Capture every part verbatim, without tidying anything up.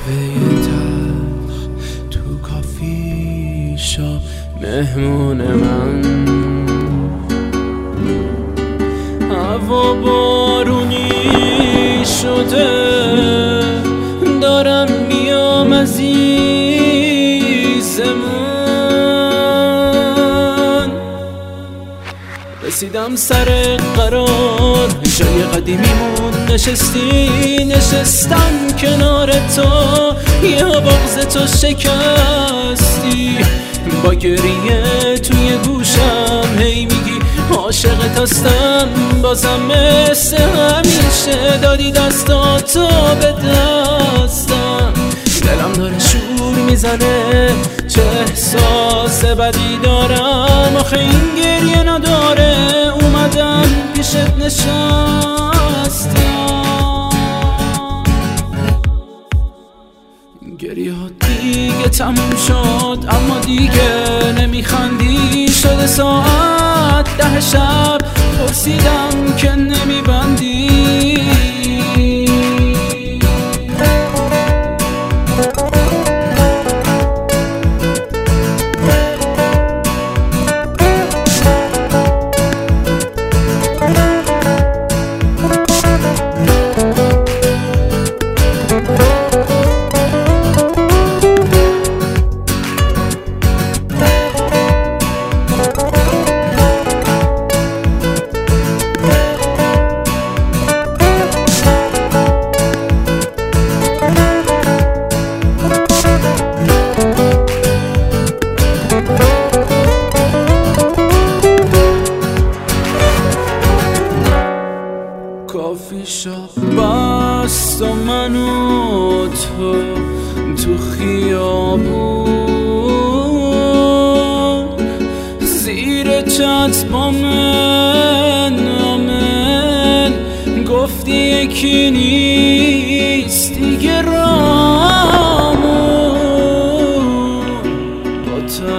قهوه تلخ تو کافی شاپ مهمون من، هوا بارونی شده دارم میام عزیز من. رسیدم سر قرار جای قدیمیمون، نشستی نشستم کنار تو، یه بغض تو شکستی با گریه توی گوشم هی میگی عاشقت هستم، بازم مثل همیشه دادی دستاتو به دستم. دلم داره شور میزنه، چه احساس بدی دارم، آخه این گریه نداره. اومدم پیشت نشستم، گریه ها دیگه تموم شد اما دیگه نمیخندی. شده ساعت ده شب پرسیدم که نمیبندی. کافی شاپ بست و من و تو تو خیابون، زیر چت با من آمن گفتی یکی نیست دیگه رامون. با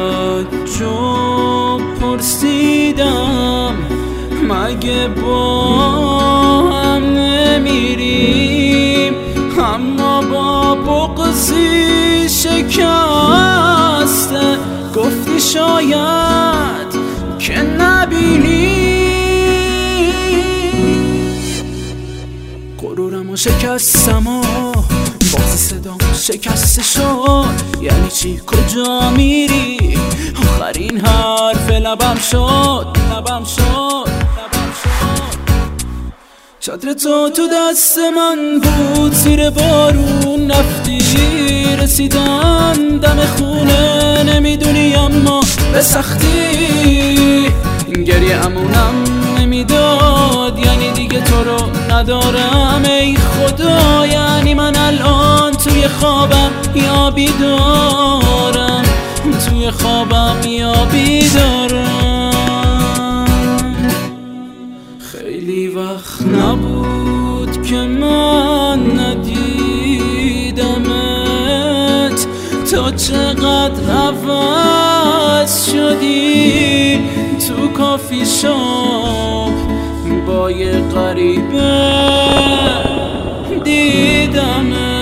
تعجب پرسیدم مگه با هم نمیریم، اما با بغضی شکسته گفتی شاید که نبینی. غرورم و شکستم و بغض صدام شکسته شد. یعنی چی کجا میری؟ آخرین حرف لبم شد لبم شد چادر تو تو دست من بود، زیر بارون رفتی رسیدن دم خونه نمیدونی اما به سختی. گریه امونم نمیداد، یعنی دیگه تو رو ندارم ای خدا. یعنی من الان توی خوابم یا بیدارم، توی خوابم یا بیدارم. خیلی وقت نبود که من ندیدمت، تا چقدر عوض شدی تو کافی شاپ با یه غریبه دیدمت.